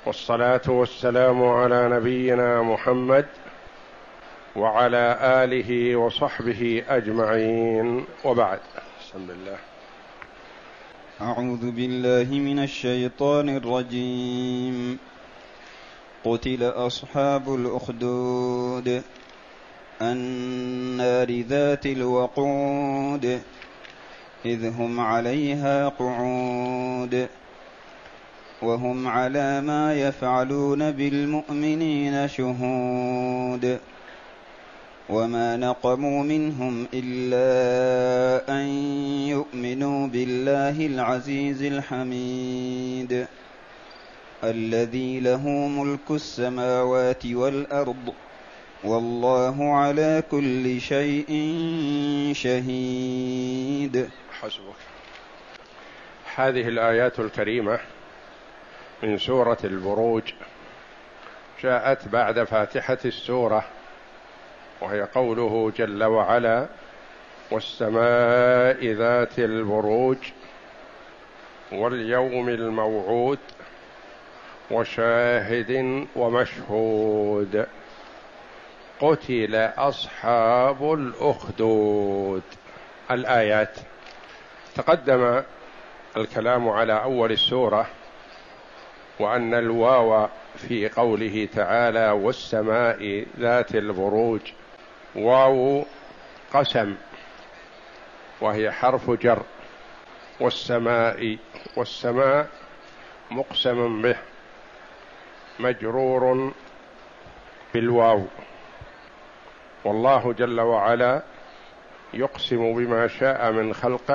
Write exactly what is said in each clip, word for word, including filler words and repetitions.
والصلاة والسلام على نبينا محمد وعلى آله وصحبه أجمعين، وبعد. بسم الله. أعوذ بالله من الشيطان الرجيم. قتل أصحاب الأخدود النار ذات الوقود إذ هم عليها قعود وهم على ما يفعلون بالمؤمنين شهود وما نقموا منهم إلا أن يؤمنوا بالله العزيز الحميد الذي له ملك السماوات والأرض والله على كل شيء شهيد. حسبك. هذه الآيات الكريمة من سورة البروج جاءت بعد فاتحة السورة، وهي قوله جل وعلا: والسماء ذات البروج واليوم الموعود وشاهد ومشهود قتل أصحاب الأخدود. الآيات. تقدم الكلام على أول السورة، وأن الواو في قوله تعالى والسماء ذات البروج واو قسم، وهي حرف جر، والسماء والسماء مقسم به مجرور بالواو، والله جل وعلا يقسم بما شاء من خلقه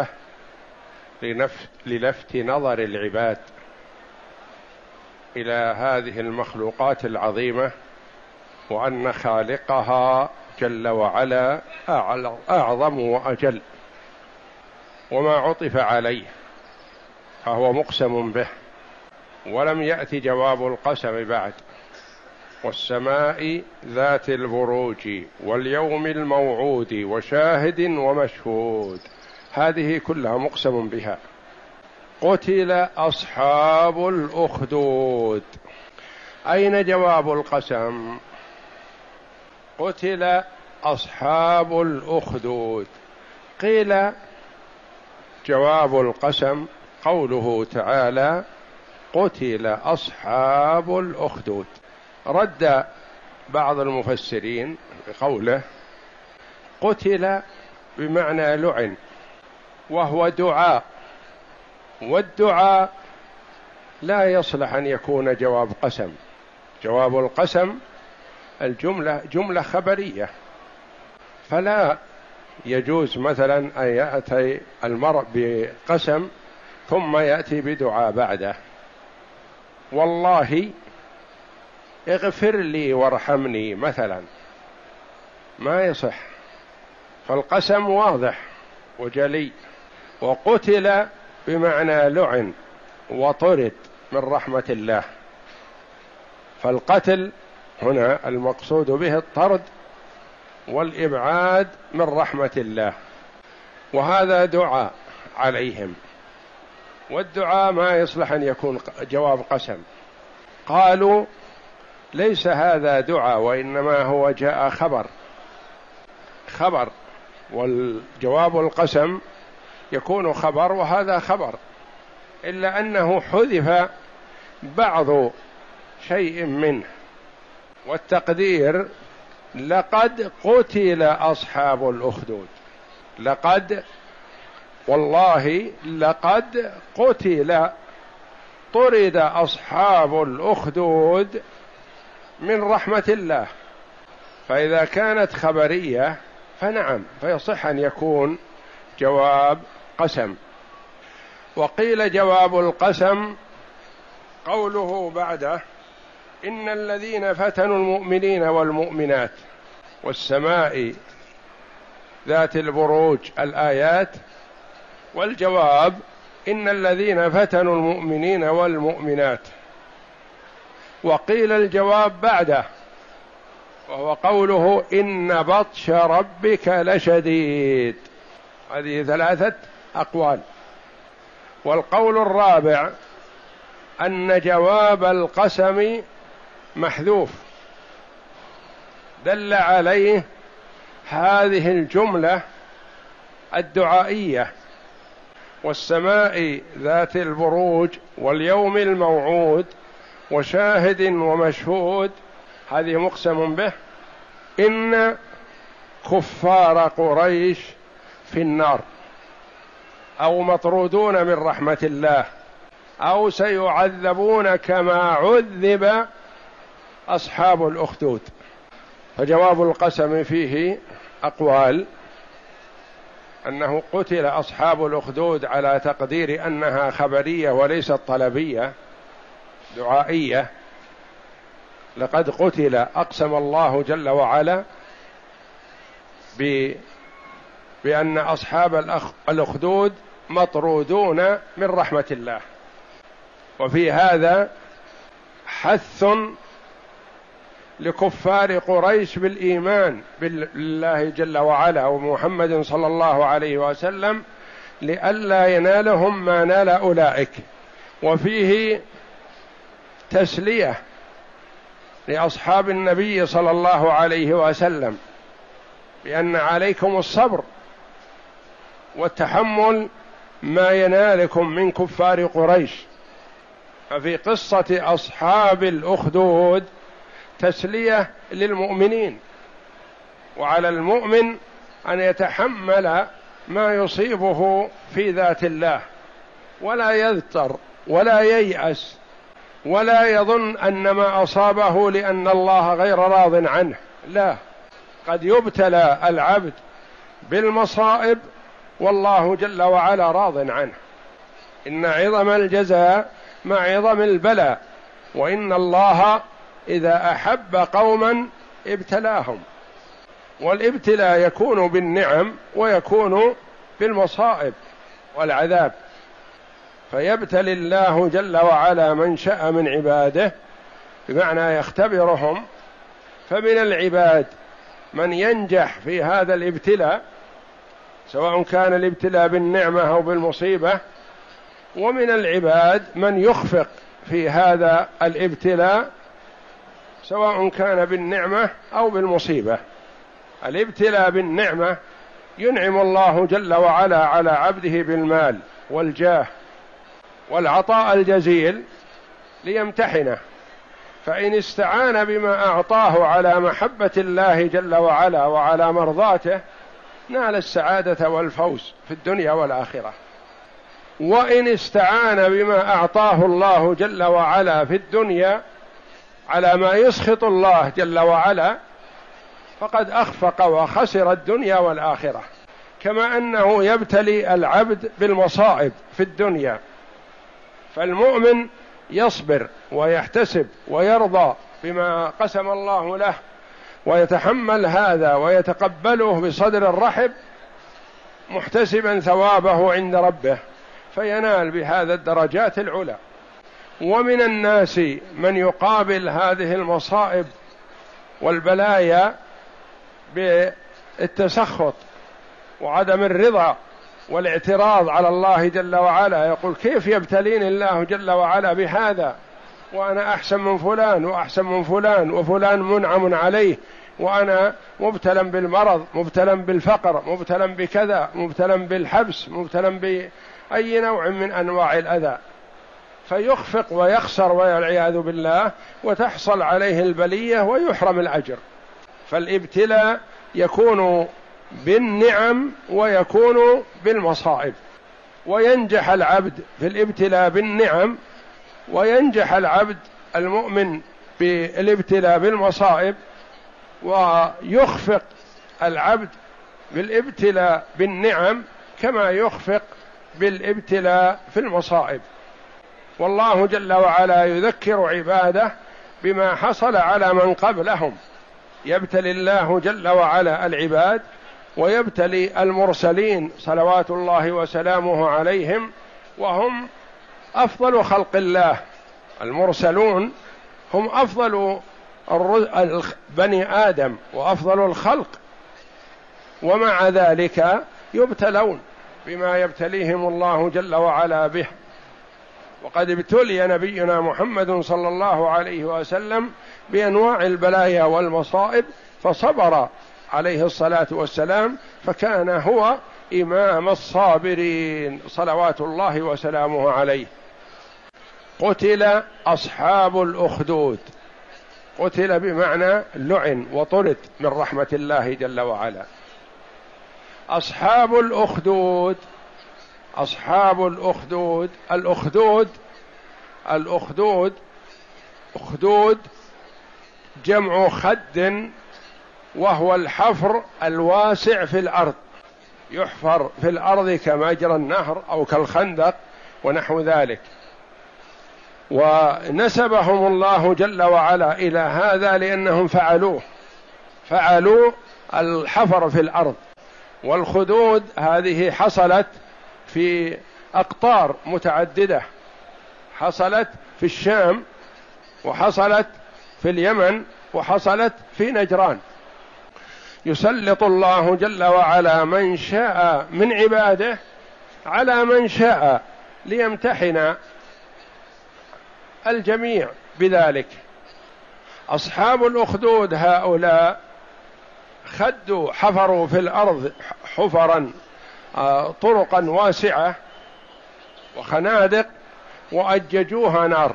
للفت نظر العباد إلى هذه المخلوقات العظيمة، وأن خالقها جل وعلا أعظم وأجل، وما عطف عليه فهو مقسم به، ولم يأتي جواب القسم بعد. والسماء ذات البروج واليوم الموعود وشاهد ومشهود، هذه كلها مقسم بها. قتل أصحاب الأخدود. أين جواب القسم؟ قتل أصحاب الأخدود. قيل جواب القسم قوله تعالى: قتل أصحاب الأخدود. رد بعض المفسرين بقوله: قتل بمعنى لعن، وهو دعاء، والدعاء لا يصلح أن يكون جواب قسم. جواب القسم الجملة جملة خبرية، فلا يجوز مثلا أن يأتي المرء بقسم ثم يأتي بدعاء بعده. والله اغفر لي وارحمني مثلا، ما يصح، فالقسم واضح وجلي. وقتل بمعنى لعن وطرد من رحمة الله، فالقتل هنا المقصود به الطرد والإبعاد من رحمة الله، وهذا دعاء عليهم، والدعاء ما يصلح أن يكون جواب قسم. قالوا ليس هذا دعاء، وإنما هو جاء خبر خبر والجواب القسم يكون خبر، وهذا خبر، إلا أنه حذف بعض شيء منه، والتقدير: لقد قتل أصحاب الأخدود. لقد، والله لقد قتل، طرد أصحاب الأخدود من رحمة الله. فإذا كانت خبرية فنعم، فيصح أن يكون جواب قسم. وقيل جواب القسم قوله بعده: إن الذين فتنوا المؤمنين والمؤمنات والسماء ذات البروج، الآيات. والجواب: إن الذين فتنوا المؤمنين والمؤمنات. وقيل الجواب بعده، وهو قوله: إن بطش ربك لشديد. هذه ثلاثة أقوال. والقول الرابع أن جواب القسم محذوف، دل عليه هذه الجملة الدعائية: والسماء ذات البروج واليوم الموعود وشاهد ومشهود، هذه مقسم به، إن كفار قريش في النار أو مطرودون من رحمة الله أو سيعذبون كما عذب أصحاب الأخدود. فجواب القسم فيه أقوال: أنه قتل أصحاب الأخدود على تقدير أنها خبرية وليست طلبية دعائية، لقد قتل، أقسم الله جل وعلا بأن أصحاب الأخدود مطرودون من رحمة الله. وفي هذا حث لكفار قريش بالإيمان بالله جل وعلا ومحمد صلى الله عليه وسلم لئلا ينالهم ما نال أولئك، وفيه تسلية لأصحاب النبي صلى الله عليه وسلم بأن عليكم الصبر والتحمل ما ينالكم من كفار قريش. ففي قصة أصحاب الأخدود تسلية للمؤمنين، وعلى المؤمن أن يتحمل ما يصيبه في ذات الله ولا يذتر ولا ييأس ولا يظن أن ما أصابه لأن الله غير راض عنه، لا، قد يبتلى العبد بالمصائب والله جل وعلا راض عنه. إن عظم الجزاء مع عظم البلاء، وإن الله إذا أحب قوما ابتلاهم، والابتلاء يكون بالنعم ويكون بالمصائب والعذاب. فيبتلي الله جل وعلا من شاء من عباده، بمعنى يختبرهم. فمن العباد من ينجح في هذا الابتلاء سواء كان الابتلاء بالنعمة أو بالمصيبة، ومن العباد من يخفق في هذا الابتلاء سواء كان بالنعمة أو بالمصيبة. الابتلاء بالنعمة ينعم الله جل وعلا على عبده بالمال والجاه والعطاء الجزيل ليمتحنه، فإن استعان بما أعطاه على محبة الله جل وعلا وعلى مرضاته نال السعادة والفوز في الدنيا والآخرة. وإن استعان بما أعطاه الله جل وعلا في الدنيا على ما يسخط الله جل وعلا فقد أخفق وخسر الدنيا والآخرة. كما أنه يبتلي العبد بالمصائب في الدنيا، فالمؤمن يصبر ويحتسب ويرضى بما قسم الله له ويتحمل هذا ويتقبله بصدر الرحب محتسبا ثوابه عند ربه، فينال بهذا الدرجات العلى. ومن الناس من يقابل هذه المصائب والبلايا بالتسخط وعدم الرضا والاعتراض على الله جل وعلا، يقول: كيف يبتليني الله جل وعلا بهذا وأنا أحسن من فلان وأحسن من فلان وفلان منعم عليه، وأنا مبتلى بالمرض، مبتلى بالفقر، مبتلى بكذا، مبتلى بالحبس، مبتلى بأي نوع من أنواع الأذى، فيخفق ويخسر والعياذ بالله، وتحصل عليه البلية ويحرم الأجر. فالابتلاء يكون بالنعم ويكون بالمصائب، وينجح العبد في الابتلاء بالنعم، وينجح العبد المؤمن بالابتلاء بالمصائب، ويخفق العبد بالابتلاء بالنعم كما يخفق بالابتلاء في المصائب. والله جل وعلا يذكر عباده بما حصل على من قبلهم. يبتلي الله جل وعلا العباد ويبتلي المرسلين صلوات الله وسلامه عليهم، وهم أفضل خلق الله. المرسلون هم أفضل بني آدم وأفضل الخلق، ومع ذلك يبتلون بما يبتليهم الله جل وعلا به. وقد ابتلي نبينا محمد صلى الله عليه وسلم بأنواع البلايا والمصائب فصبر عليه الصلاة والسلام، فكان هو إمام الصابرين صلوات الله وسلامه عليه. قتل أصحاب الأخدود، قتل بمعنى لعن وطرد من رحمة الله جل وعلا. أصحاب الأخدود، أصحاب الأخدود، الأخدود الأخدود أخدود جمع خد، وهو الحفر الواسع في الأرض، يحفر في الأرض كمجرى النهر أو كالخندق ونحو ذلك. ونسبهم الله جل وعلا إلى هذا لأنهم فعلوه، فعلوا الحفر في الأرض. والخدود هذه حصلت في أقطار متعددة، حصلت في الشام، وحصلت في اليمن، وحصلت في نجران. يسلط الله جل وعلا من شاء من عباده على من شاء ليمتحن الجميع بذلك. أصحاب الأخدود هؤلاء خدوا، حفروا في الأرض حفرا طرقا واسعة وخنادق وأججوها نار.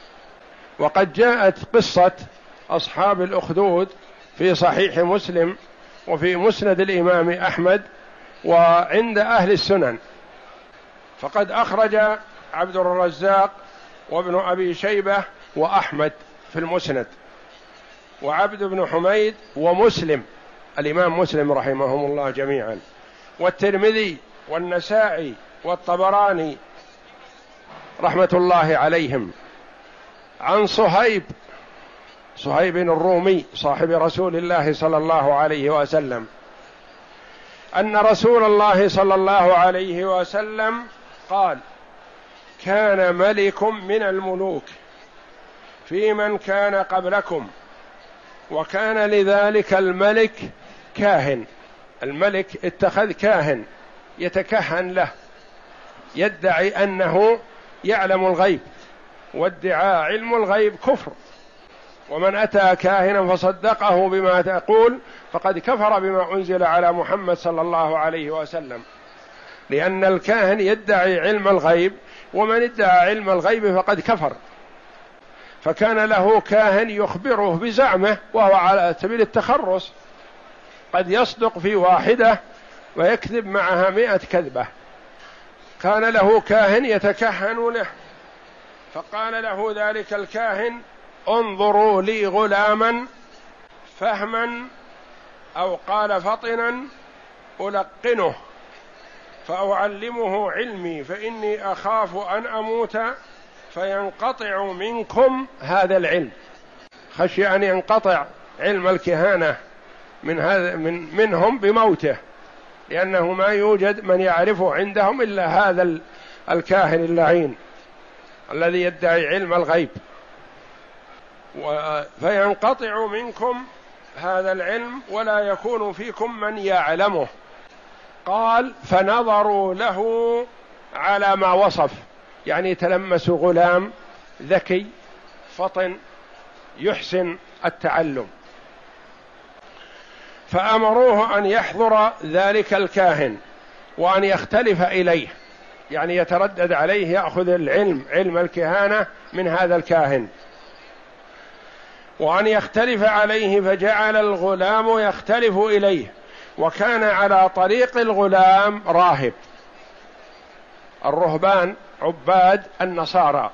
وقد جاءت قصة أصحاب الأخدود في صحيح مسلم وفي مسند الإمام أحمد وعند أهل السنن، فقد أخرج عبد الرزاق وابن أبي شيبة وأحمد في المسند، وعبد بن حميد ومسلم الإمام مسلم رحمهم الله جميعا، والترمذي والنسائي والطبراني رحمة الله عليهم، عن صهيب صهيب الرومي صاحب رسول الله صلى الله عليه وسلم أن رسول الله صلى الله عليه وسلم قال: كان ملك من الملوك في من كان قبلكم، وكان لذلك الملك كاهن. الملك اتخذ كاهن يتكهن له، يدعي أنه يعلم الغيب، وادعاء علم الغيب كفر، ومن أتى كاهنا فصدقه بما تقول فقد كفر بما أنزل على محمد صلى الله عليه وسلم، لأن الكاهن يدعي علم الغيب، ومن ادعى علم الغيب فقد كفر. فكان له كاهن يخبره بزعمه وهو على سبيل التخرص، قد يصدق في واحدة ويكذب معها مئة كذبة. كان له كاهن يتكهن له، فقال له ذلك الكاهن: انظروا لي غلاما فهما، أو قال فطنا، ألقنه فأعلمه علمي، فإني أخاف أن أموت فينقطع منكم هذا العلم. خشي أن ينقطع علم الكهانة من هذا من منهم بموته، لأنه ما يوجد من يعرفه عندهم إلا هذا الكاهن اللعين الذي يدعي علم الغيب، فينقطع منكم هذا العلم ولا يكون فيكم من يعلمه. قال: فنظروا له على ما وصف، يعني تلمسوا غلام ذكي فطن يحسن التعلم، فأمروه أن يحضر ذلك الكاهن وأن يختلف إليه، يعني يتردد عليه يأخذ العلم علم الكهانة من هذا الكاهن، وأن يختلف عليه. فجعل الغلام يختلف إليه، وكان على طريق الغلام راهب، الرهبان عباد النصارى،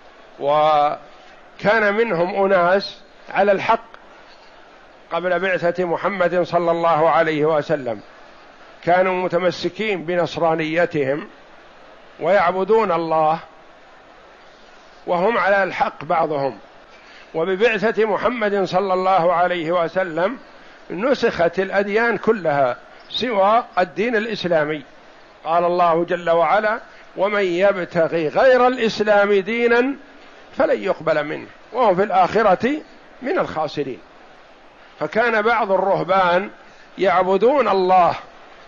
وكان منهم أناس على الحق قبل بعثة محمد صلى الله عليه وسلم، كانوا متمسكين بنصرانيتهم ويعبدون الله وهم على الحق بعضهم. وببعثة محمد صلى الله عليه وسلم نسخت الأديان كلها سوى الدين الإسلامي. قال الله جل وعلا: ومن يبتغي غير الإسلام دينا فلن يقبل منه وهو في الآخرة من الخاسرين. فكان بعض الرهبان يعبدون الله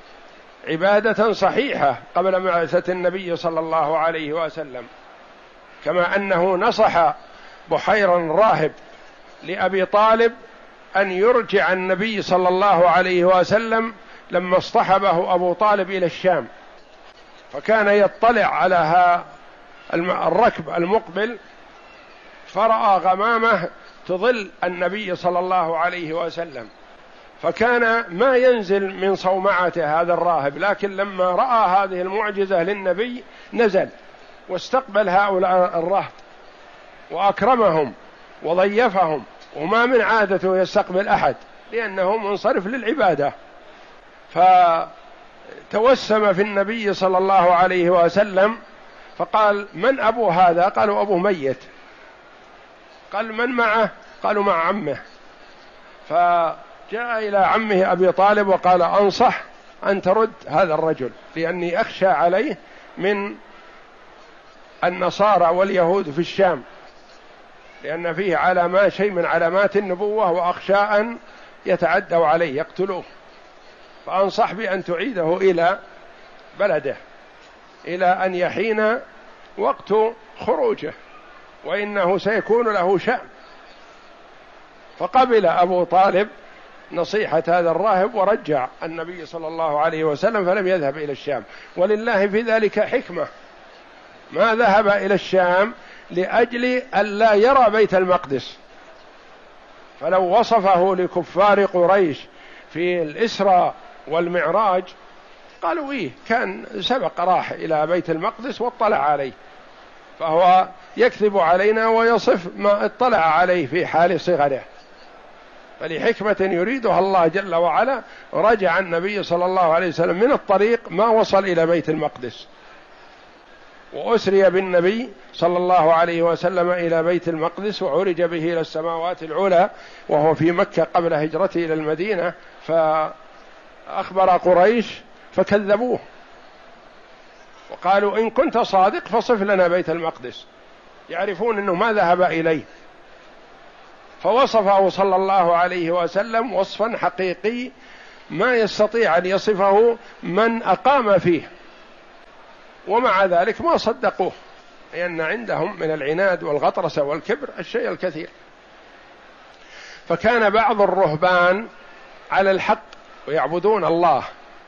عبادة صحيحة قبل بعثة النبي صلى الله عليه وسلم، كما أنه نصح بحير الراهب لأبي طالب أن يرجع النبي صلى الله عليه وسلم لما اصطحبه أبو طالب إلى الشام، فكان يطلع على الركب المقبل فرأى غمامة تظل النبي صلى الله عليه وسلم، فكان ما ينزل من صومعته هذا الراهب، لكن لما رأى هذه المعجزة للنبي نزل واستقبل هؤلاء الرهط وأكرمهم وضيفهم، وما من عادته يستقبل أحد لأنه منصرف للعبادة. فتوسم في النبي صلى الله عليه وسلم فقال: من أبو هذا؟ قالوا: أبو ميت. قال: من معه؟ قالوا: مع عمه. فجاء إلى عمه أبي طالب وقال: أنصح أن ترد هذا الرجل، لأني أخشى عليه من النصارى واليهود في الشام، لأن فيه علامات شيء من علامات النبوة، وأخشى أن يتعدوا عليه يقتلوه، فأنصح بأن تعيده إلى بلده إلى أن يحين وقت خروجه، وإنه سيكون له شأن. فقبل أبو طالب نصيحة هذا الراهب ورجع النبي صلى الله عليه وسلم، فلم يذهب إلى الشام. ولله في ذلك حكمة، ما ذهب إلى الشام لأجل ألا يرى بيت المقدس، فلو وصفه لكفار قريش في الإسراء والمعراج قالوا: إيه، كان سبق راح إلى بيت المقدس واطلع عليه، فهو يكذب علينا ويصف ما اطلع عليه في حال صغره. فلحكمة يريدها الله جل وعلا رجع النبي صلى الله عليه وسلم من الطريق ما وصل إلى بيت المقدس، وأسري بالنبي صلى الله عليه وسلم إلى بيت المقدس، وعرج به إلى السماوات العلى وهو في مكة قبل هجرته إلى المدينة. فأخبر قريش فكذبوه وقالوا: إن كنت صادق فصف لنا بيت المقدس، يعرفون أنه ما ذهب إليه. فوصفه صلى الله عليه وسلم وصفا حقيقي ما يستطيع أن يصفه من أقام فيه، ومع ذلك ما صدقوه، لأن عندهم من العناد والغطرسة والكبر الشيء الكثير. فكان بعض الرهبان على الحق ويعبدون الله،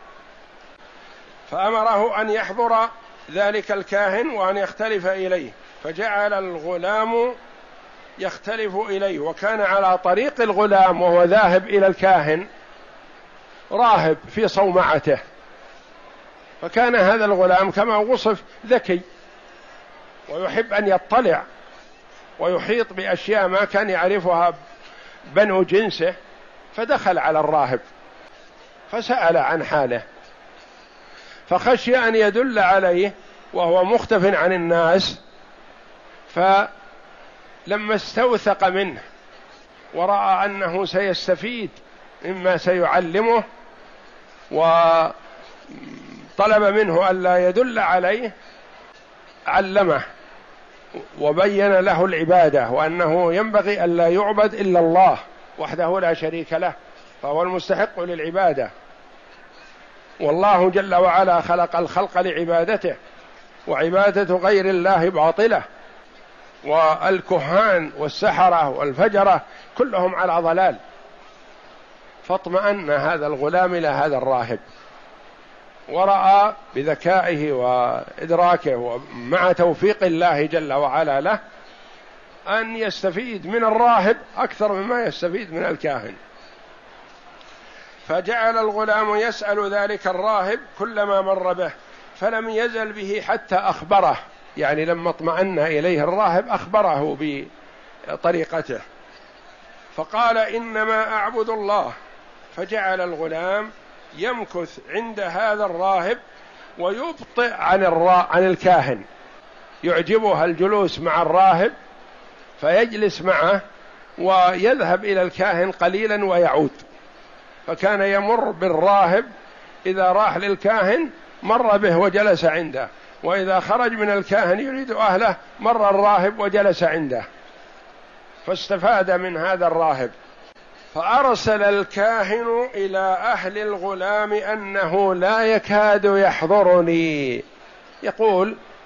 فأمره أن يحضر ذلك الكاهن وأن يختلف إليه، فجعل الغلام يختلف إليه، وكان على طريق الغلام وهو ذاهب إلى الكاهن راهب في صومعته. فكان هذا الغلام كما وصف ذكي ويحب أن يطلع ويحيط بأشياء ما كان يعرفها بنو جنسه، فدخل على الراهب فسأل عن حاله، فخشي أن يدل عليه وهو مختف عن الناس، فلما استوثق منه ورأى أنه سيستفيد مما سيعلمه وطلب منه ألا يدل عليه، علمه وبين له العبادة، وأنه ينبغي ألا يعبد إلا الله وحده لا شريك له، فهو المستحق للعبادة، والله جل وعلا خلق الخلق لعبادته، وعبادة غير الله باطلة، والكهان والسحرة والفجرة كلهم على ضلال. فاطمأن هذا الغلام إلى هذا الراهب، ورأى بذكائه وإدراكه ومع توفيق الله جل وعلا له أن يستفيد من الراهب أكثر مما يستفيد من الكاهن. فجعل الغلام يسأل ذلك الراهب كلما مر به، فلم يزل به حتى أخبره، يعني لما اطمأن إليه الراهب أخبره بطريقته، فقال: إنما أعبد الله. فجعل الغلام يمكث عند هذا الراهب ويبطئ عن الرا... عن الكاهن، يعجبه الجلوس مع الراهب فيجلس معه ويذهب إلى الكاهن قليلا ويعود. فكان يمر بالراهب، إذا راح للكاهن مر به وجلس عنده، وإذا خرج من الكاهن يريد أهله مر الراهب وجلس عنده، فاستفاد من هذا الراهب. فأرسل الكاهن إلى أهل الغلام أنه لا يكاد يحضرني، يقول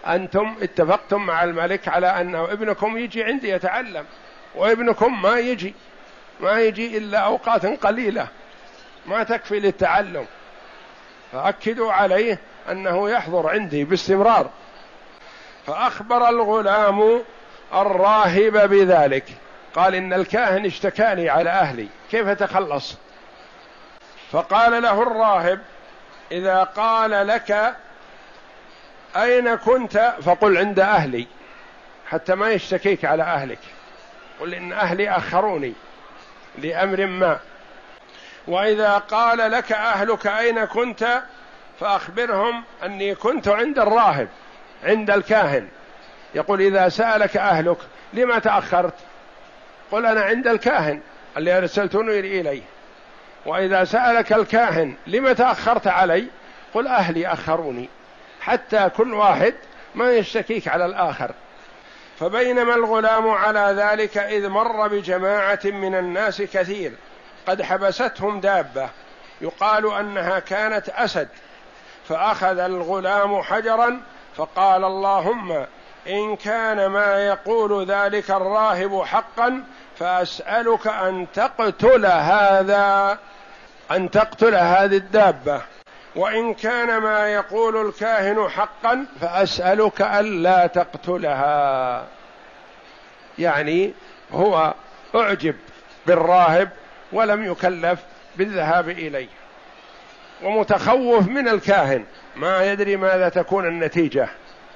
أنتم اتفقتم مع الملك على أنه ابنكم يجي عندي يتعلم، وابنكم ما يجي ما يجي إلا أوقات قليلة ما تكفي للتعلم، فأكدوا عليه أنه يحضر عندي باستمرار. فأخبر الغلام الراهب بذلك، قال إن الكاهن اشتكاني على أهلي، كيف أتخلص؟ فقال له الراهب إذا قال لك أين كنت فقل عند أهلي، حتى ما يشتكيك على أهلك، قل إن أهلي أخروني لأمر ما. وإذا قال لك أهلك أين كنت فأخبرهم أني كنت عند الراهب عند الكاهن. يقول إذا سألك أهلك لما تأخرت قل أنا عند الكاهن اللي أرسلتني إليه. وإذا سألك الكاهن لما تأخرت علي قل أهلي أخروني، حتى كل واحد ما يشتكيك على الآخر. فبينما الغلام على ذلك إذ مر بجماعة من الناس كثير قد حبستهم دابة يقال أنها كانت أسد، فأخذ الغلام حجرا فقال اللهم إن كان ما يقول ذلك الراهب حقا فأسألك أن تقتل هذا أن تقتل هذه الدابة، وإن كان ما يقول الكاهن حقا فأسألك ألا تقتلها. يعني هو أعجب بالراهب ولم يكلف بالذهاب إليه، ومتخوف من الكاهن ما يدري ماذا تكون النتيجة،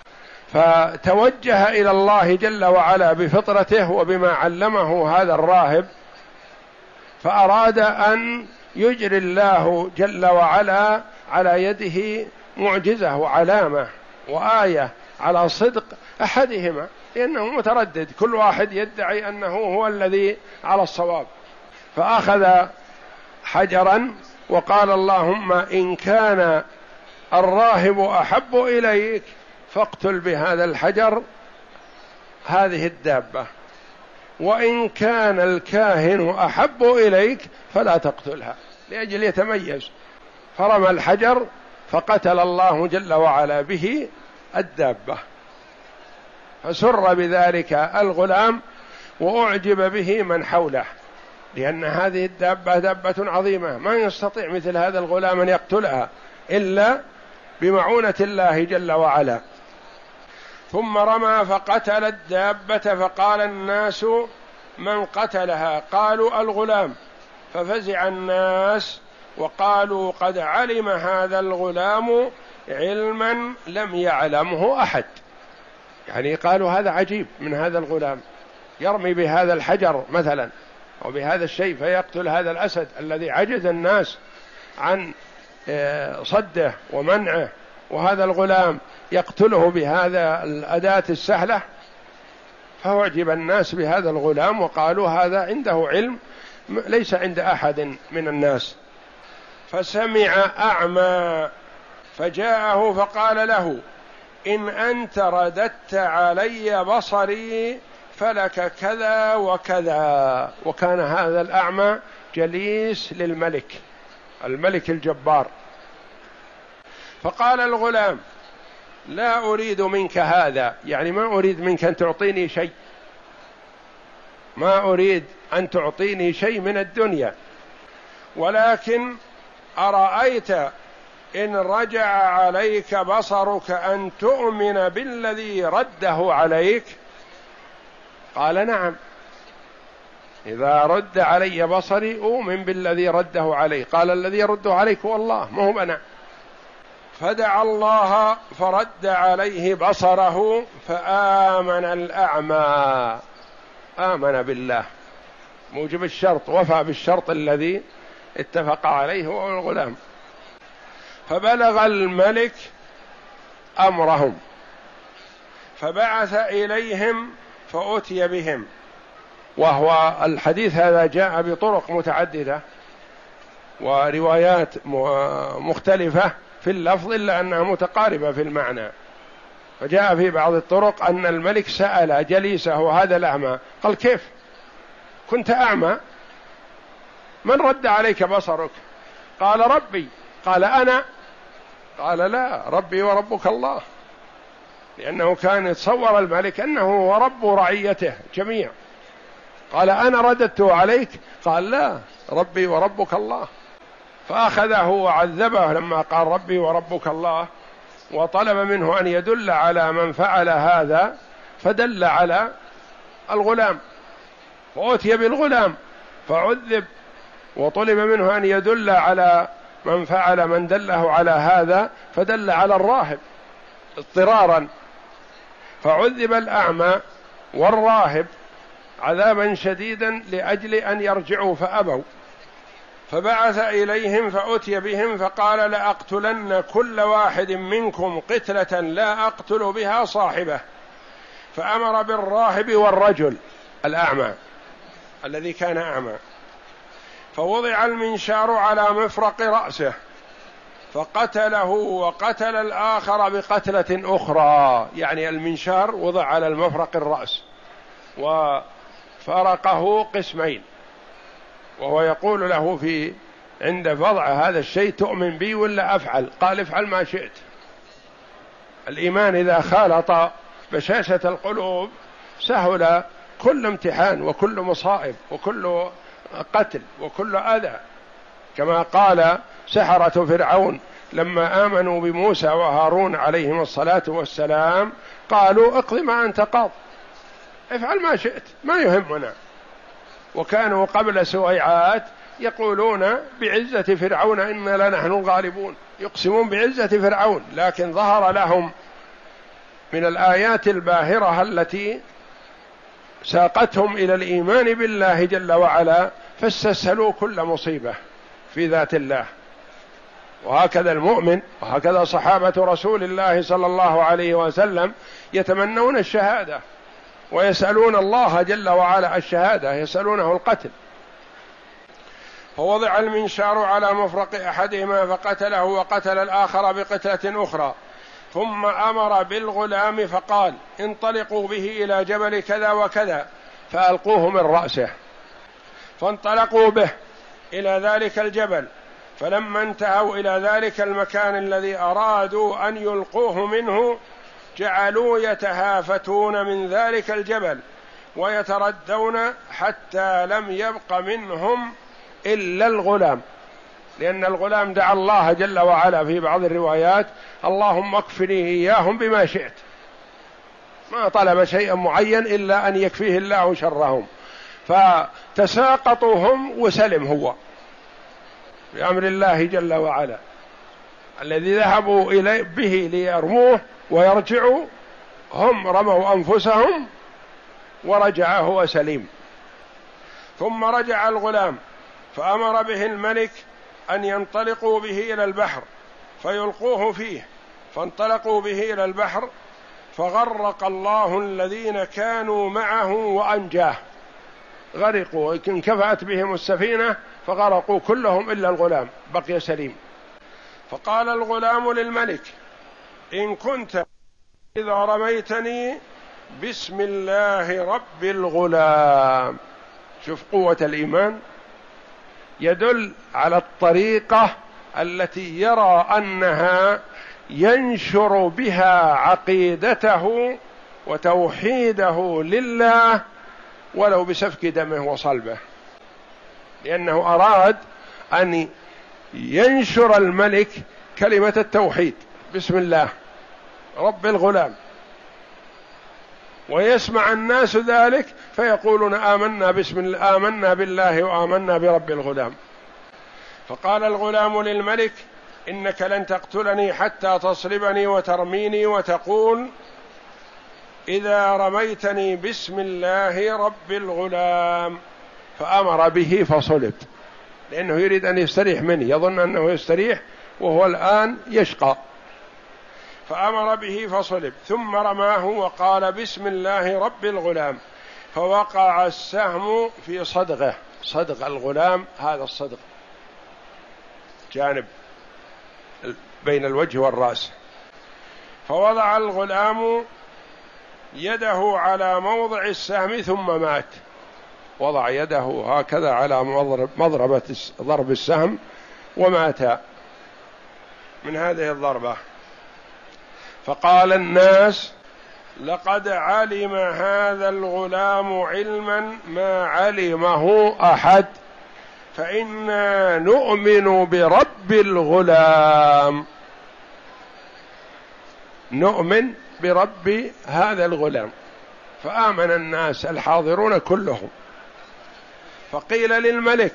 فتوجه إلى الله جل وعلا بفطرته وبما علمه هذا الراهب، فأراد أن يجري الله جل وعلا على يده معجزة وعلامة وآية على صدق أحدهما، لأنه متردد، كل واحد يدعي أنه هو الذي على الصواب. فأخذ حجرا وقال اللهم إن كان الراهب أحب إليك فاقتل بهذا الحجر هذه الدابة، وإن كان الكاهن أحب إليك فلا تقتلها، لأجل يتميز. فرمى الحجر فقتل الله جل وعلا به الدابة، فسر بذلك الغلام وأعجب به من حوله، لأن هذه الدابة دابة عظيمة ما يستطيع مثل هذا الغلام أن يقتلها إلا بمعونة الله جل وعلا. ثم رمى فقتل الدابة، فقال الناس من قتلها؟ قالوا الغلام، ففزع الناس وقالوا قد علم هذا الغلام علما لم يعلمه أحد. يعني قالوا هذا عجيب من هذا الغلام، يرمي بهذا الحجر مثلا أو بهذا الشيء فيقتل هذا الأسد الذي عجز الناس عن صده ومنعه، وهذا الغلام يقتله بهذا الأداة السهلة. فأعجب الناس بهذا الغلام وقالوا هذا عنده علم ليس عند أحد من الناس. فسمع أعمى فجاءه فقال له إن أنت رددت علي بصري فلك كذا وكذا. وكان هذا الأعمى جليس للملك الملك الجبار. فقال الغلام لا أريد منك هذا، يعني ما أريد منك أن تعطيني شيء، ما أريد أن تعطيني شيء من الدنيا، ولكن أرأيت إن رجع عليك بصرك أن تؤمن بالذي رده عليك؟ قال نعم، إذا رد علي بصري أؤمن بالذي رده علي. قال الذي يرده عليك هو الله ما هو أنا. فدعا الله فرد عليه بصره فآمن الأعمى، آمن بالله موجب الشرط، وفى بالشرط الذي اتفق عليه هو الغلام. فبلغ الملك أمرهم فبعث إليهم فأتي بهم. وهو الحديث هذا جاء بطرق متعددة وروايات مختلفة في اللفظ إلا أنها متقاربة في المعنى. فجاء في بعض الطرق أن الملك سأل جليسه هذا الأعمى قال كيف كنت أعمى؟ من رد عليك بصرك؟ قال ربي. قال أنا؟ قال لا، ربي وربك الله، لأنه كان يتصور الملك أنه هو رب رعيته جميع. قال أنا رددته عليك؟ قال لا، ربي وربك الله. فأخذه وعذبه لما قال ربي وربك الله، وطلب منه أن يدل على من فعل هذا، فدل على الغلام، فأتي بالغلام فعذب، وطلب منه أن يدل على من فعل من دله على هذا، فدل على الراهب اضطرارا، فعذب الأعمى والراهب عذابا شديدا لأجل أن يرجعوا فأبوا، فبعث إليهم فأتي بهم فقال لأقتلن كل واحد منكم قتلة لا أقتل بها صاحبه، فأمر بالراهب والرجل الأعمى الذي كان أعمى، فوضع المنشار على مفرق رأسه فقتله وقتل الآخر بقتلة أخرى، يعني المنشار وضع على المفرق الرأس وفرقه قسمين، وهو يقول له في عند وضع هذا الشيء تؤمن بي ولا أفعل؟ قال افعل ما شئت. الإيمان إذا خالط بشاشة القلوب سهل كل امتحان وكل مصائب وكل قتل وكل أذى، كما قال سحرة فرعون لما آمنوا بموسى وهارون عليهم الصلاة والسلام قالوا اقض ما أنت قاض، افعل ما شئت ما يهمنا. وكانوا قبل سويعات يقولون بعزة فرعون إنا لنحن الغالبون، يقسمون بعزة فرعون، لكن ظهر لهم من الآيات الباهرة التي ساقتهم إلى الإيمان بالله جل وعلا، فاستسهلوا كل مصيبة في ذات الله. وهكذا المؤمن وهكذا صحابة رسول الله صلى الله عليه وسلم يتمنون الشهادة ويسألون الله جل وعلا الشهادة، يسألونه القتل. فوضع المنشار على مفرق أحدهما فقتله وقتل الآخر بقتلة أخرى، ثم أمر بالغلام فقال انطلقوا به إلى جبل كذا وكذا، فألقوه من رأسه، فانطلقوا به إلى ذلك الجبل، فلما انتهوا إلى ذلك المكان الذي أرادوا أن يلقوه منه جعلوا يتهافتون من ذلك الجبل ويتردون حتى لم يبق منهم إلا الغلام، لأن الغلام دعا الله جل وعلا في بعض الروايات اللهم اكفني إياهم بما شئت، ما طلب شيئا معين إلا أن يكفيه الله شرهم، فتساقطوا هم وسلم هو بأمر الله جل وعلا. الذي ذهبوا إليه به ليرموه ويرجعوا هم رموا أنفسهم ورجع هو سليم. ثم رجع الغلام فأمر به الملك أن ينطلقوا به إلى البحر فيلقوه فيه، فانطلقوا به إلى البحر فغرق الله الذين كانوا معه وأنجاه، غرقوا انكفأت بهم السفينة فغرقوا كلهم إلا الغلام بقي سليم. فقال الغلام للملك إن كنت إذا رميتني بسم الله رب الغلام. شوف قوة الإيمان، يدل على الطريقة التي يرى أنها ينشر بها عقيدته وتوحيده لله ولو بسفك دمه وصلبه، لأنه أراد أن ينشر الملك كلمة التوحيد بسم الله رب الغلام، ويسمع الناس ذلك فيقولون آمنا بسم الله آمنا بالله وآمنا برب الغلام. فقال الغلام للملك إنك لن تقتلني حتى تصلبني وترميني وتقول إذا رميتني بسم الله رب الغلام، فأمر به فصلب، لأنه يريد أن يستريح منه، يظن أنه يستريح وهو الآن يشقى، فأمر به فصلب، ثم رماه وقال بسم الله رب الغلام، فوقع السهم في صدغه، صدغ الغلام هذا الصدغ جانب بين الوجه والرأس، فوضع الغلام يده على موضع السهم ثم مات، وضع يده هكذا على مضربة ضرب السهم ومات من هذه الضربة. فقال الناس لقد علم هذا الغلام علما ما علمه أحد فإنا نؤمن برب الغلام، نؤمن برب هذا الغلام. فآمن الناس الحاضرون كلهم. فقيل للملك: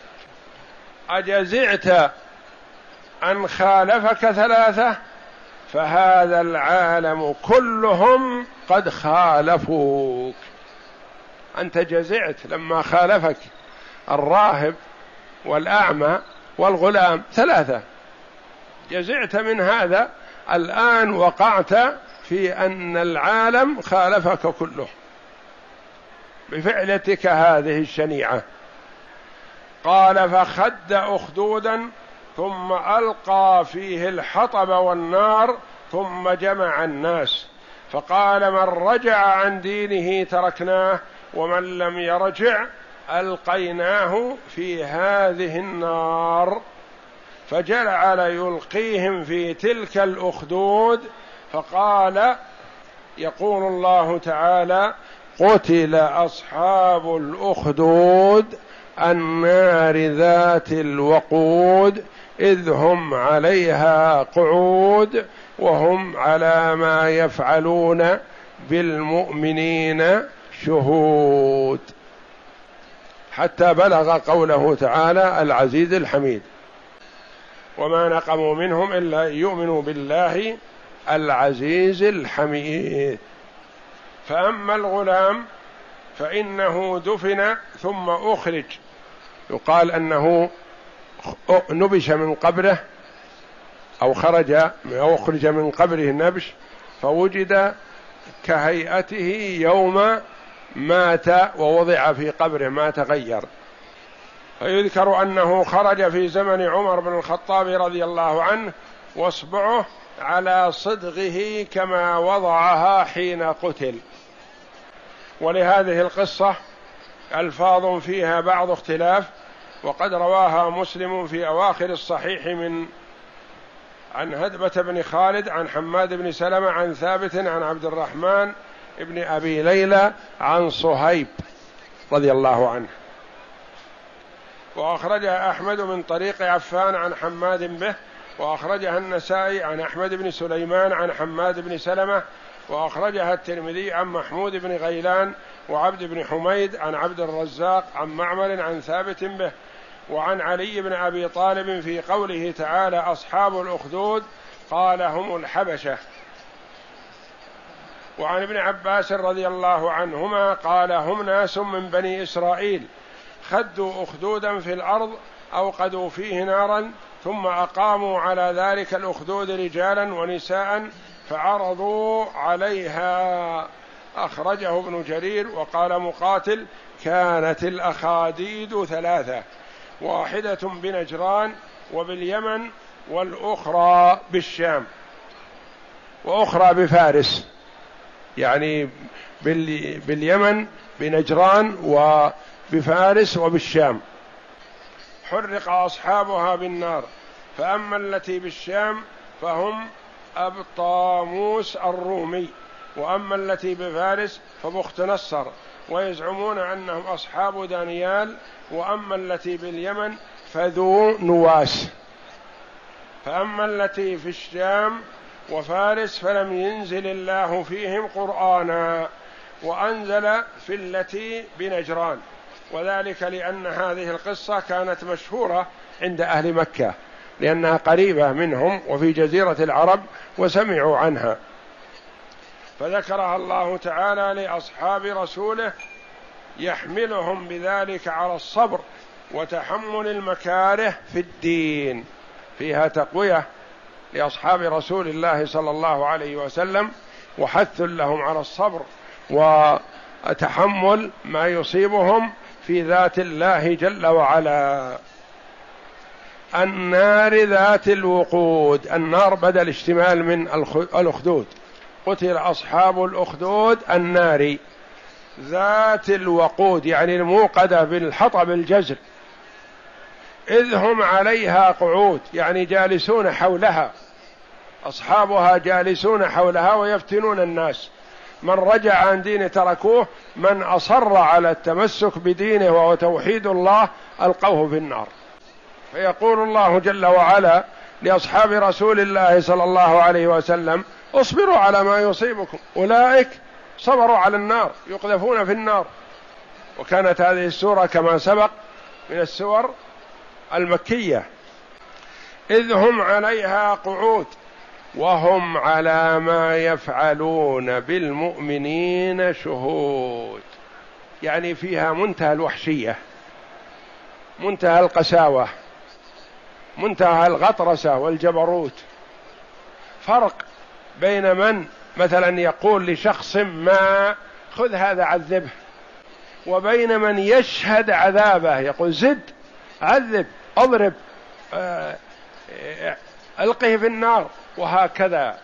أجزعت أن خالفك ثلاثة؟ فهذا العالم كلهم قد خالفوك، أنت جزعت لما خالفك الراهب والأعمى والغلام ثلاثة، جزعت من هذا، الآن وقعت في أن العالم خالفك كله بفعلتك هذه الشنيعة. قال: فخد أخدودا ثم ألقى فيه الحطب والنار ثم جمع الناس فقال: من رجع عن دينه تركناه ومن لم يرجع ألقيناه في هذه النار. فجعل يلقيهم في تلك الأخدود. فقال: يقول الله تعالى: قتل أصحاب الأخدود النار ذات الوقود إذ هم عليها قعود وهم على ما يفعلون بالمؤمنين شهود، حتى بلغ قوله تعالى: العزيز الحميد. وما نقموا منهم إلا أن يؤمنوا بالله العزيز الحميد. فأما الغلام فإنه دفن ثم أخرج، يقال أنه نبش من قبره أو خرج أو أخرج من قبره النبش، فوجد كهيئته يوم مات ووضع في قبره ما تغير. فيذكر أنه خرج في زمن عمر بن الخطاب رضي الله عنه واصبعه على صدغه كما وضعها حين قتل. ولهذه القصة ألفاظ فيها بعض اختلاف، وقد رواها مسلم في أواخر الصحيح من عن هدبة بن خالد عن حماد بن سلمة عن ثابت عن عبد الرحمن ابن أبي ليلى عن صهيب رضي الله عنه. وأخرجها أحمد من طريق عفان عن حماد به، وأخرجها النسائي عن أحمد بن سليمان عن حماد بن سلمة، وأخرجها الترمذي عن محمود بن غيلان وعبد بن حميد عن عبد الرزاق عن معمر عن ثابت به. وعن علي بن أبي طالب في قوله تعالى: أصحاب الأخدود قال: هم الحبشة. وعن ابن عباس رضي الله عنهما قال: هم ناس من بني إسرائيل خدوا أخدودا في الأرض أوقدوا فيه نارا ثم أقاموا على ذلك الأخدود رجالا ونساء فعرضوا عليها. أخرجه ابن جرير. وقال مقاتل: كانت الأخاديد ثلاثة، واحدة بنجران وباليمن والأخرى بالشام وأخرى بفارس، يعني باليمن بنجران وبفارس وبالشام. حرق أصحابها بالنار. فأما التي بالشام فهم أبطاموس الرومي، وأما التي بفارس فبخت نصر، ويزعمون أنهم أصحاب دانيال. وأما التي باليمن فذو نواس. فأما التي في الشام وفارس فلم ينزل الله فيهم قرآنا، وأنزل في التي بنجران، وذلك لأن هذه القصة كانت مشهورة عند أهل مكة لأنها قريبة منهم وفي جزيرة العرب وسمعوا عنها، فذكرها الله تعالى لأصحاب رسوله يحملهم بذلك على الصبر وتحمل المكاره في الدين. فيها تقوية لأصحاب رسول الله صلى الله عليه وسلم وحث لهم على الصبر وتحمل ما يصيبهم في ذات الله جل وعلا. النار ذات الوقود، النار بدل اشتمال من الأخدود. قتل أصحاب الأخدود النار ذات الوقود، يعني الموقدة بالحطب الجزر. إذ هم عليها قعود، يعني جالسون حولها، أصحابها جالسون حولها ويفتنون الناس. من رجع عن دينه تركوه، من أصر على التمسك بدينه وهو توحيد الله ألقوه في النار. فيقول الله جل وعلا لأصحاب رسول الله صلى الله عليه وسلم: اصبروا على ما يصيبكم، أولئك صبروا على النار يقذفون في النار. وكانت هذه السورة كما سبق من السور المكية. إذ هم عليها قعود وهم على ما يفعلون بالمؤمنين شهود، يعني فيها منتهى الوحشية، منتهى القساوة، منتهى الغطرسة والجبروت. فرق بين من مثلا يقول لشخص ما خذ هذا عذبه، وبين من يشهد عذابه يقول زد عذب اضرب آه ألقه في النار، وهكذا.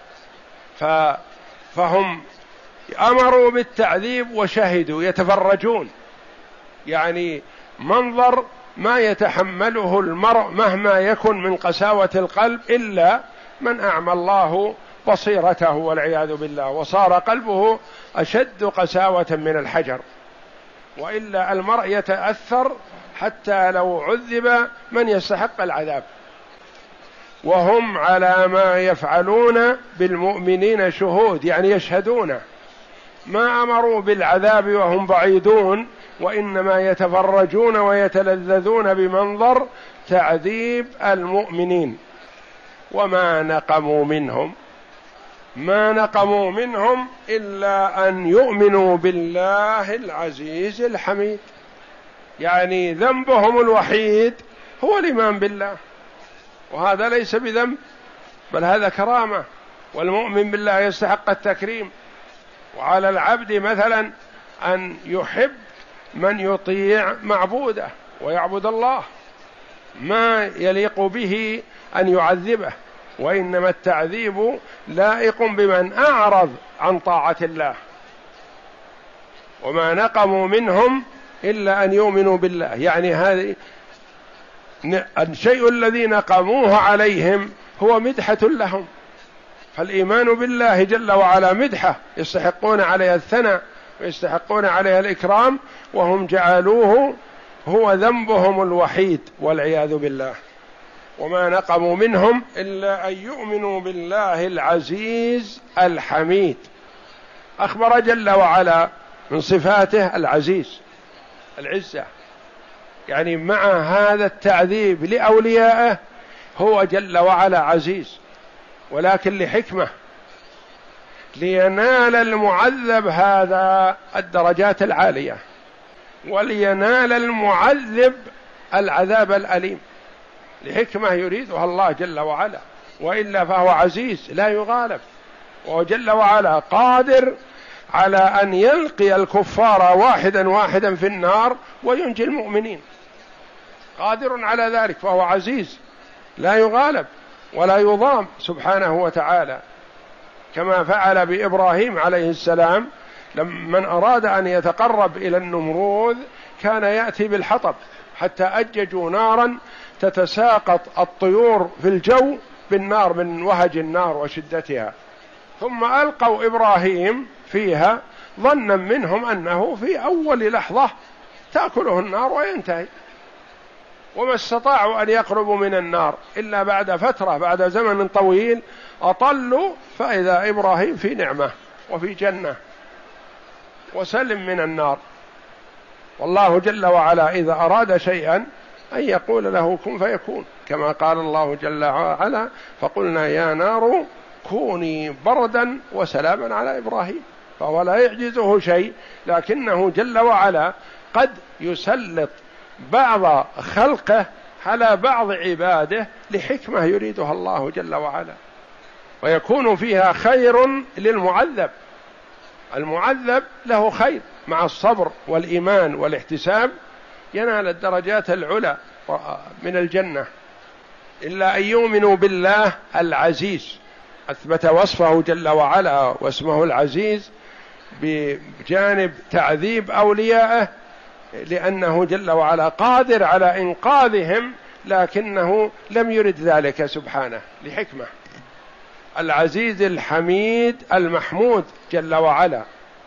فهم أمروا بالتعذيب وشهدوا يتفرجون، يعني منظر ما يتحمله المرء مهما يكن من قساوة القلب إلا من أعمى الله بصيرته والعياذ بالله، وصار قلبه أشد قساوة من الحجر، وإلا المرء يتأثر حتى لو عذب من يستحق العذاب. وهم على ما يفعلون بالمؤمنين شهود، يعني يشهدون، ما أمروا بالعذاب وهم بعيدون، وإنما يتفرجون ويتلذذون بمنظر تعذيب المؤمنين. وما نقموا منهم ما نقموا منهم إلا أن يؤمنوا بالله العزيز الحميد، يعني ذنبهم الوحيد هو الإيمان بالله، وهذا ليس بذنب بل هذا كرامة، والمؤمن بالله يستحق التكريم. وعلى العبد مثلا أن يحب من يطيع معبوده ويعبد الله، ما يليق به أن يعذبه، وإنما التعذيب لائق بمن أعرض عن طاعة الله. وما نقموا منهم إلا أن يؤمنوا بالله، يعني هذه الشيء الذي نقموه عليهم هو مدحة لهم، فالإيمان بالله جل وعلا مدحة يستحقون عليها الثناء ويستحقون عليها الإكرام، وهم جعلوه هو ذنبهم الوحيد والعياذ بالله. وما نقموا منهم إلا أن يؤمنوا بالله العزيز الحميد. أخبر جل وعلا من صفاته العزيز، العزة، يعني مع هذا التعذيب لأوليائه هو جل وعلا عزيز، ولكن لحكمة، لينال المعذب هذا الدرجات العالية، ولينال المعذب العذاب الأليم، لحكمة يريدها الله جل وعلا، وإلا فهو عزيز لا يغالب، وهو جل وعلا قادر على أن يلقي الكفار واحدا واحدا في النار وينجي المؤمنين، قادر على ذلك، فهو عزيز لا يغالب ولا يضام سبحانه وتعالى، كما فعل بإبراهيم عليه السلام لمن أراد أن يتقرب إلى النمرود كان يأتي بالحطب حتى أججوا نارا تتساقط الطيور في الجو بالنار من وهج النار وشدتها، ثم ألقوا إبراهيم فيها ظنا منهم أنه في أول لحظة تأكله النار وينتهي، وما استطاعوا أن يقربوا من النار إلا بعد فترة، بعد زمن طويل أطلوا، فإذا إبراهيم في نعمة وفي جنة وسلم من النار. والله جل وعلا إذا أراد شيئا أن يقول له كن فيكون، كما قال الله جل وعلا فقلنا يا نار كوني بردا وسلاما على إبراهيم، فهو لا يعجزه شيء، لكنه جل وعلا قد يسلط بعض خلقه على بعض عباده لحكمة يريدها الله جل وعلا، ويكون فيها خير للمعذب. المعذب له خير مع الصبر والإيمان والاحتساب ينال الدرجات العلى من الجنة، إلا أن يؤمنوا بالله العزيز، أثبت وصفه جل وعلا واسمه العزيز بجانب تعذيب أوليائه، لأنه جل وعلا قادر على إنقاذهم، لكنه لم يرد ذلك سبحانه لحكمة. العزيز الحميد المحمود جل وعلا،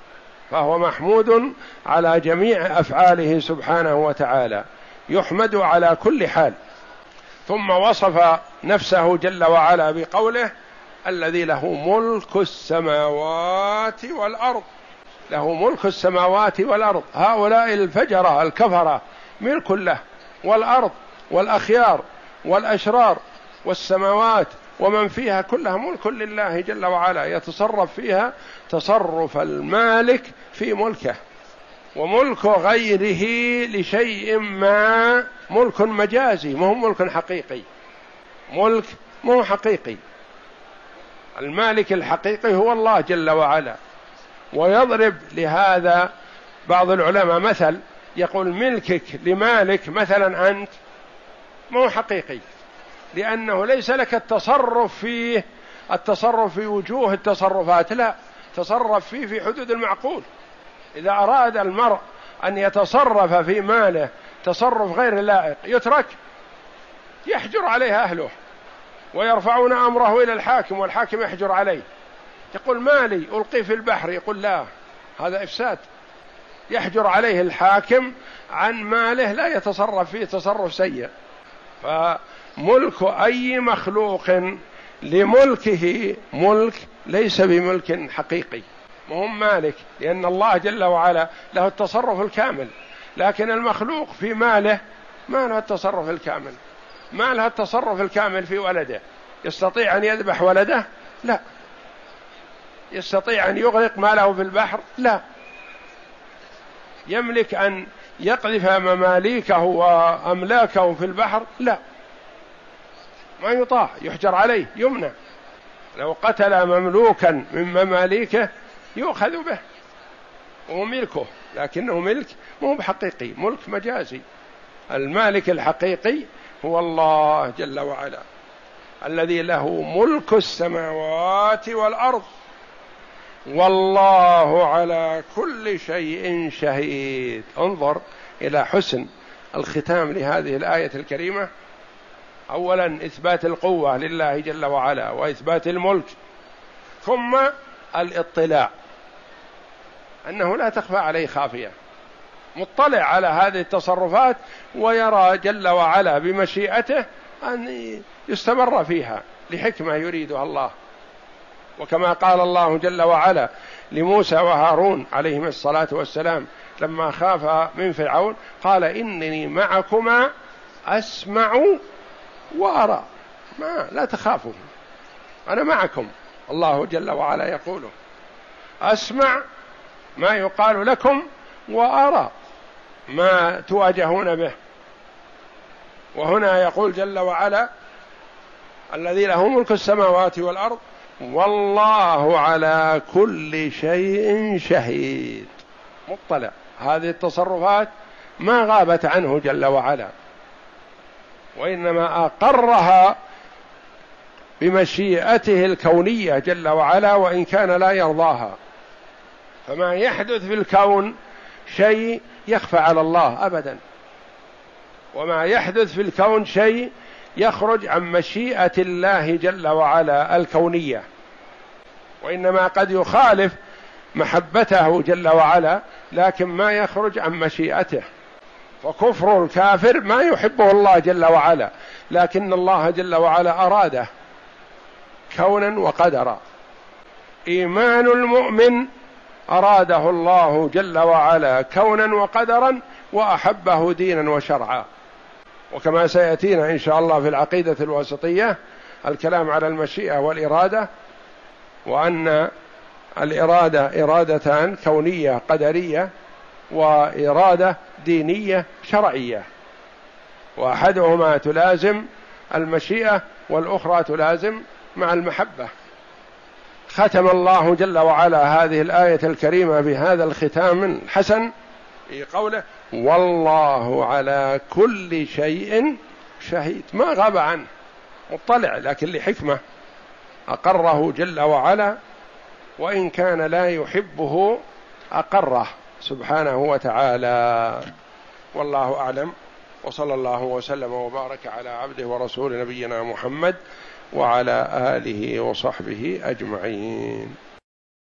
فهو محمود على جميع أفعاله سبحانه وتعالى، يحمد على كل حال. ثم وصف نفسه جل وعلا بقوله: الذي له ملك السماوات والأرض. له ملك السماوات والأرض، هؤلاء الفجرة الكفرة ملك له، والأرض والأخيار والأشرار والسماوات ومن فيها كلها ملك لله جل وعلا، يتصرف فيها تصرف المالك في ملكه. وملك غيره لشيء ما ملك مجازي، ما هو ملك حقيقي، ملك مو حقيقي. المالك الحقيقي هو الله جل وعلا. ويضرب لهذا بعض العلماء مثل، يقول: ملكك لمالك مثلا أنت مو حقيقي، لأنه ليس لك التصرف فيه، التصرف في وجوه التصرفات، لا، تصرف فيه في حدود المعقول. إذا أراد المرء أن يتصرف في ماله تصرف غير لائق يترك، يحجر عليه أهله ويرفعون أمره إلى الحاكم، والحاكم يحجر عليه، يقول: مالي ألقي في البحر، يقول: لا، هذا إفساد. يحجر عليه الحاكم عن ماله، لا يتصرف فيه تصرف سيء. فملك أي مخلوق لملكه ملك ليس بملك حقيقي، مهم مالك، لأن الله جل وعلا له التصرف الكامل، لكن المخلوق في ماله ما له التصرف الكامل. ما له التصرف الكامل في ولده. يستطيع أن يذبح ولده؟ لا. يستطيع أن يغرق ماله في البحر؟ لا. يملك أن يقذف مماليكه وأملاكه في البحر؟ لا، ما يطاع، يحجر عليه، يمنع. لو قتل مملوكا من مماليكه يؤخذ به وهو ملكه، لكنه ملك مو بحقيقي، ملك مجازي. المالك الحقيقي هو الله جل وعلا، الذي له ملك السماوات والأرض، والله على كل شيء شهيد. انظر إلى حسن الختام لهذه الآية الكريمة. أولا إثبات القوة لله جل وعلا وإثبات الملك، ثم الاطلاع، أنه لا تخفى عليه خافية، مطلع على هذه التصرفات ويرى جل وعلا بمشيئته أن يستمر فيها لحكمة يريدها الله. وكما قال الله جل وعلا لموسى وهارون عليهما الصلاة والسلام لما خاف من فرعون، قال: إنني معكما أسمع وأرى. ما لا تخافوا، أنا معكم. الله جل وعلا يقول: أسمع ما يقال لكم وأرى ما تواجهون به. وهنا يقول جل وعلا: الذي له ملك السماوات والأرض والله على كل شيء شهيد، مطلع. هذه التصرفات ما غابت عنه جل وعلا، وإنما أقرها بمشيئته الكونية جل وعلا، وإن كان لا يرضاها. فما يحدث في الكون شيء يخفى على الله أبدا، وما يحدث في الكون شيء يخرج عن مشيئة الله جل وعلا الكونية، وإنما قد يخالف محبته جل وعلا، لكن ما يخرج عن مشيئته. فكفر الكافر ما يحبه الله جل وعلا، لكن الله جل وعلا أراده كونا وقدرا. إيمان المؤمن أراده الله جل وعلا كونا وقدرا، وأحبه دينا وشرعا. وكما سيأتينا إن شاء الله في العقيدة الواسطية الكلام على المشيئة والإرادة، وأن الإرادة إرادتان: كونية قدرية، وإرادة دينية شرعية، وأحدهما تلازم المشيئة والأخرى تلازم مع المحبة. ختم الله جل وعلا هذه الآية الكريمة بهذا الختام الحسن في قوله: والله على كل شيء شهيد. ما غاب عنه، مطلع، لكن لحكمة أقره جل وعلا، وإن كان لا يحبه أقره سبحانه وتعالى. والله أعلم، وصلى الله وسلم وبارك على عبده ورسول نبينا محمد وعلى آله وصحبه أجمعين.